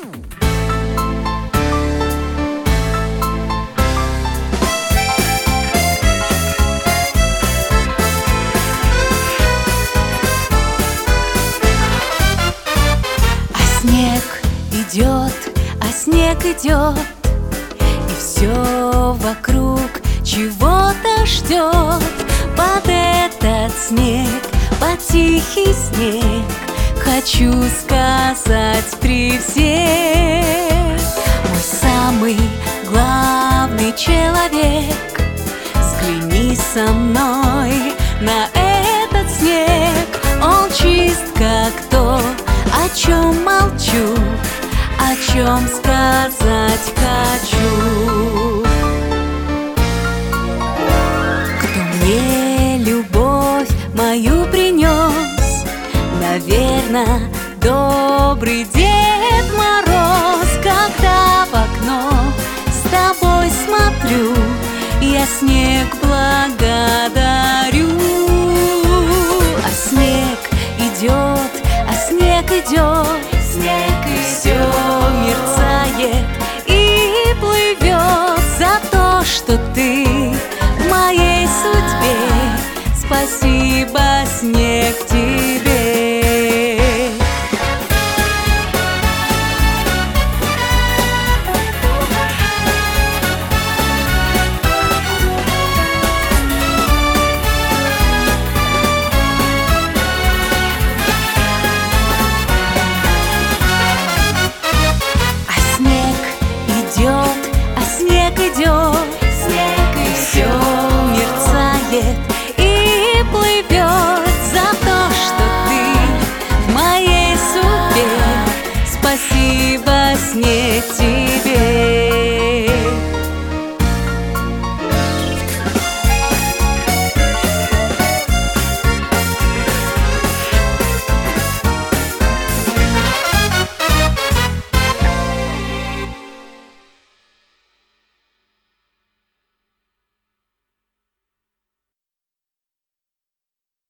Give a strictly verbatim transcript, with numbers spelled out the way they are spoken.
Снег идет, а снег идет, и все вокруг чего-то ждет. Под этот снег, под тихий снег, хочу сказать при всех: мой самый главный человек, взгляни со мной на этот снег. Он чист, как то, о чем молчу, о чем сказать хочу. Кто мне любовь мою принес? Наверно, добрый Дед Мороз. Когда в окно с тобой смотрю, я снег благодарю. А снег идет, а снег идет, снег и все мерцает и плывет. За то, что ты в моей судьбе, спасибо, снег, тебе. Идет, снег и все мерцает и плывет. За то, что ты в моей судьбе, спасибо, снег, тебе.